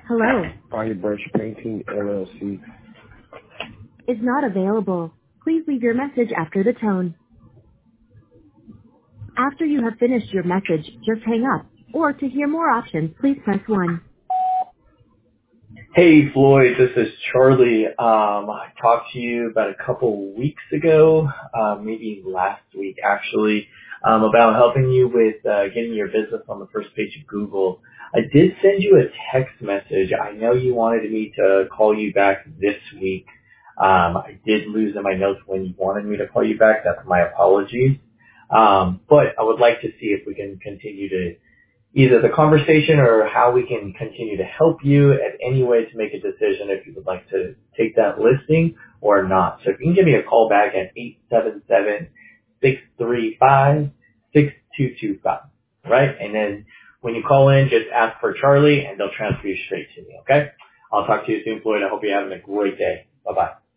Hello Firebrush Painting LLC. is not available. Please leave your message after the tone. After you have finished your message, just hang up. Or to hear more options, please press 1. Hey Floyd, this is Charlie. I talked to you about a couple weeks ago, maybe last week actually, about helping you with getting your business on the first page of Google. I did send you a text message. I know you wanted me to call you back this week. I did lose in my notes when you wanted me to call you back. That's my apologies. But I would like to see if we can continue to either the conversation or how we can continue to help you at any way to make a decision if you would like to take that listing or not. So if you can give me a call back at 877-635-6225, right? And then when you call in, just ask for Charlie and they'll transfer you straight to me, okay? I'll talk to you soon, Floyd. I hope you're having a great day. Bye-bye.